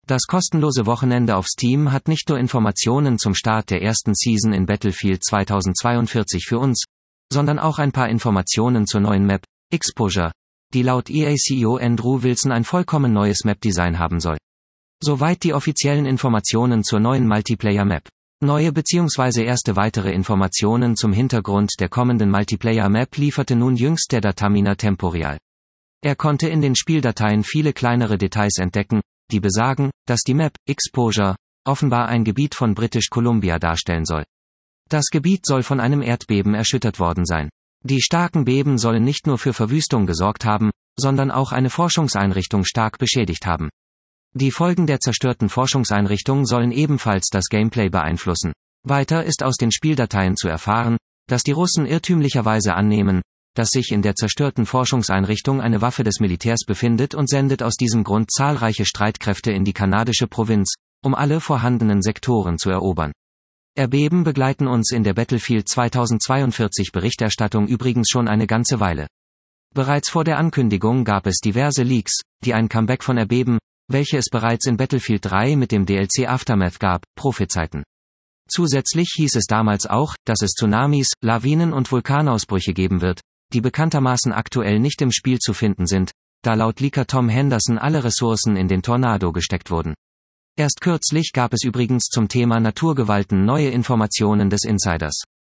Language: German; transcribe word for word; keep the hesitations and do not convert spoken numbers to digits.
Das kostenlose Wochenende auf Steam hat nicht nur Informationen zum Start der ersten Season in Battlefield zweitausendzweiundvierzig für uns, sondern auch ein paar Informationen zur neuen Map, Exposure, die laut E A-C E O Andrew Wilson ein vollkommen neues Map-Design haben soll. Soweit die offiziellen Informationen zur neuen Multiplayer-Map. Neue bzw. erste weitere Informationen zum Hintergrund der kommenden Multiplayer-Map lieferte nun jüngst der Dataminer Temporeal. Er konnte in den Spieldateien viele kleinere Details entdecken, die besagen, dass die Map, Exposure, offenbar ein Gebiet von British Columbia darstellen soll. Das Gebiet soll von einem Erdbeben erschüttert worden sein. Die starken Beben sollen nicht nur für Verwüstung gesorgt haben, sondern auch eine Forschungseinrichtung stark beschädigt haben. Die Folgen der zerstörten Forschungseinrichtung sollen ebenfalls das Gameplay beeinflussen. Weiter ist aus den Spieldateien zu erfahren, dass die Russen irrtümlicherweise annehmen, dass sich in der zerstörten Forschungseinrichtung eine Waffe des Militärs befindet und sendet aus diesem Grund zahlreiche Streitkräfte in die kanadische Provinz, um alle vorhandenen Sektoren zu erobern. Erdbeben begleiten uns in der Battlefield zweitausendzweiundvierzig Berichterstattung übrigens schon eine ganze Weile. Bereits vor der Ankündigung gab es diverse Leaks, die ein Comeback von Erdbeben, welche es bereits in Battlefield drei mit dem D L C Aftermath gab, prophezeiten. Zusätzlich hieß es damals auch, dass es Tsunamis, Lawinen und Vulkanausbrüche geben wird, die bekanntermaßen aktuell nicht im Spiel zu finden sind, da laut Leaker Tom Henderson alle Ressourcen in den Tornado gesteckt wurden. Erst kürzlich gab es übrigens zum Thema Naturgewalten neue Informationen des Insiders.